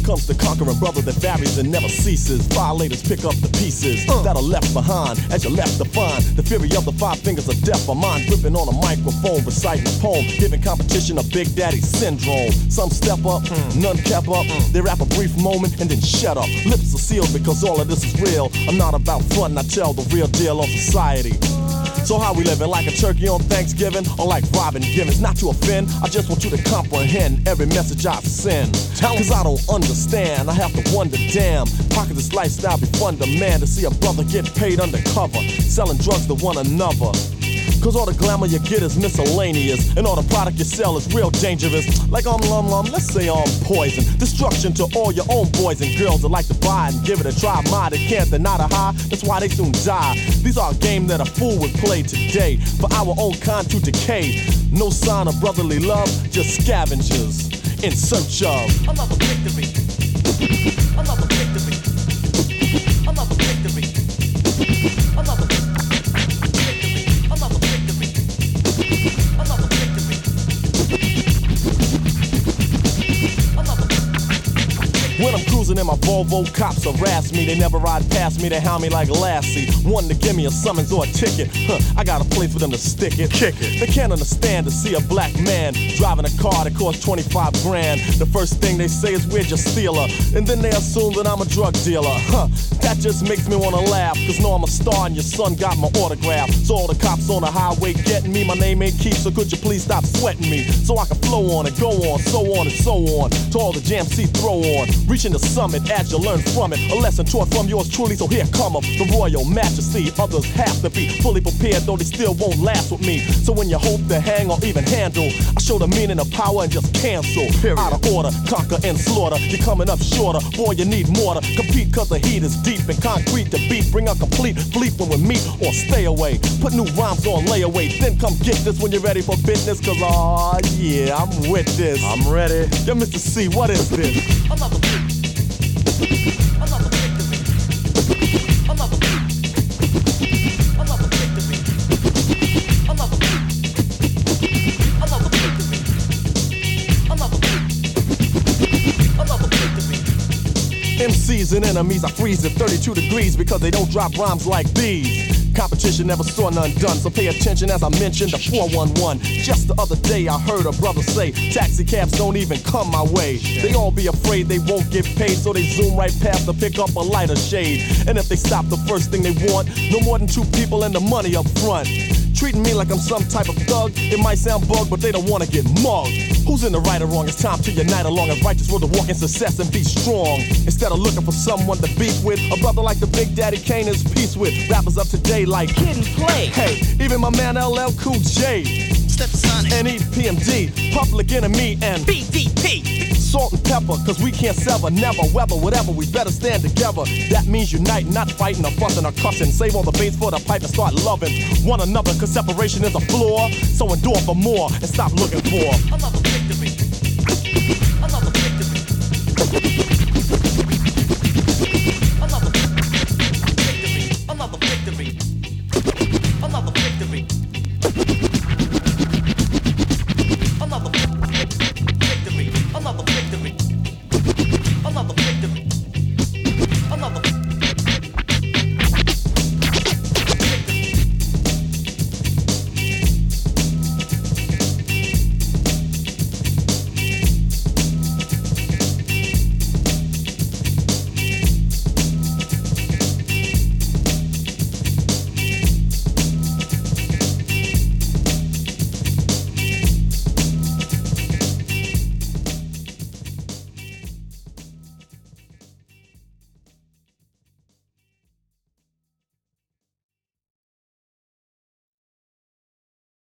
comes the conquering brother that varies and never ceases. Violators pick up the pieces that are left behind as you're left to find. The fury of the five fingers of death. A mind gripping on a microphone, reciting a poem, giving competition a Big Daddy syndrome. Some step up, none kept up. They rap a brief moment and then shut up. Lips are sealed because all of this is real. I'm not about frontin', I tell the real deal on society. So how we living, like a turkey on Thanksgiving, or like Robin Givens? Not to offend, I just want you to comprehend every message I send. Cause I don't understand, I have to wonder, damn, how could this lifestyle be fun to man? To see a brother get paid undercover, selling drugs to one another. Cause all the glamour you get is miscellaneous, and all the product you sell is real dangerous. Like let's say poison. Destruction to all your own boys and girls that like to buy and give it a try. They can't deny the high, that's why they soon die. These are a game that a fool would play today, for our own kind to decay. No sign of brotherly love, just scavengers in search of another victory. Another victory. Another victory. Another victory. When I'm cruising in my Volvo, cops harass me. They never ride past me, they hound me like Lassie. One to give me a summons or a ticket. I got a place for them to stick it. Kick it. They can't understand to see a black man driving a car that costs 25 grand. The first thing they say is we're just stealer, and then they assume that I'm a drug dealer. That just makes me wanna laugh, cause know I'm a star and your son got my autograph. So all the cops on the highway getting me, my name ain't Keith, so could you please stop sweating me? So I can flow on and go on, so on and so on. To all the jams C throw on. Reaching the summit as you learn from it. A lesson taught from yours truly, so here cometh the royal majesty. Others have to be fully prepared, though they still won't last with me. So when you hope to hang or even handle, I show the meaning of power and just cancel. Period. Out of order, conquer and slaughter. You're coming up shorter, boy you need more to compete, cause the heat is deep and concrete to beat. Bring a complete fleet when we meet or stay away. Put new rhymes on layaway, then come get this when you're ready for business. Cause yeah, I'm with this. I'm ready. Yo, Mr. C, what is this? Another beat. Another victory. Another beat. Another victory. Another beat. Another victory. Another beat. Another victory. MCs and enemies, I freeze at 32 degrees because they don't drop rhymes like these. Competition never saw none done, so pay attention as I mentioned the 411. Just the other day I heard a brother say taxi cabs don't even come my way. They all be afraid they won't get paid, so they zoom right past to pick up a lighter shade. And if they stop, the first thing they want, no more than two people and the money up front. Treating me like I'm some type of thug, it might sound bug, but they don't wanna get mugged. Who's in the right or wrong? It's time to unite along a righteous road to walk in success and be strong. Instead of looking for someone to beef with, a brother like the Big Daddy Kane is peace with. Rappers up today like Kid and Play. Hey, even my man LL Cool J, Stepsonic, and EPMD, Public Enemy, and BDP. Salt and pepper, cause we can't sever, never, whether, whatever, we better stand together. That means unite, not fighting or fussing or cussing. Save all the bass for the pipe and start loving one another, cause separation is a flaw. So endure for more and stop looking for another victory.